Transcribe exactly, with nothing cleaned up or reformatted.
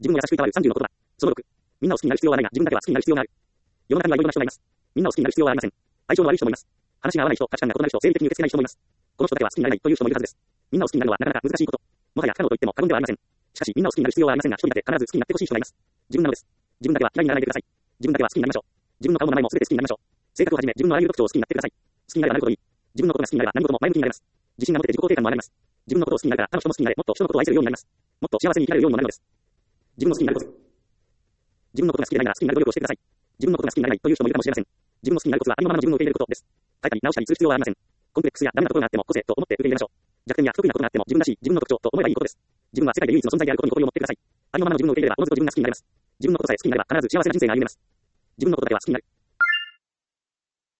自分を優しくいたわるさんじゅうの言葉。そのろく。みんなを好きになる必要はないが、自分だけは好きになる必要がある。世の中にはいろいろな人がいます。みんなを好きになる必要はありません。相性の悪い人もいます。話が合わない人、価値観が異なる人、生理的に受け付けない人もいます。この人だけは好きになれないという人もいるはずです。みんなを好きになるのはなかなか難しいこと。もはや不可能と言っても過言ではありません。しかし、みんなを好きになる必要はありませんが、一人だけ必ず好きになってほしい人がいます。自分なのです。自分だけは嫌いにならないでください。自分だけは好きになりましょう。自分の顔も名前も全て好きになりましょう。性格をはじめ、自分のあらゆる特徴を好きになってください。好きになればなるほどいい。自分のことが好きになれば何事も前向きになれます。自信が持てて自己肯定感も上がります。自分のことを好きになるから他の人も好きになれ、もっと人のことを愛せるようになります。もっと幸せに生きられるようにもなるのです。自分の好きになること。自分のことが好きでないなら好きになる努力をしてください。自分のことが好きになれないという人もいるかもしれません。自分の好きになるコツはありのままの自分を受け入れることです。変えたり直したりする必要はありません。コンプレックスやダメなところがあっても個性と思って受け入れましょう。弱点や不得意なことがあっても自分らしい自分の特徴と思えばいいことです。自分は世界で唯一の存在であることに誇りを持ってください。ありのままの自分を受け入れればおのずと自分が好きになれます。自分のことさえ好きになれば必ず幸せな人生が歩めます。自分のことだけは好きになる。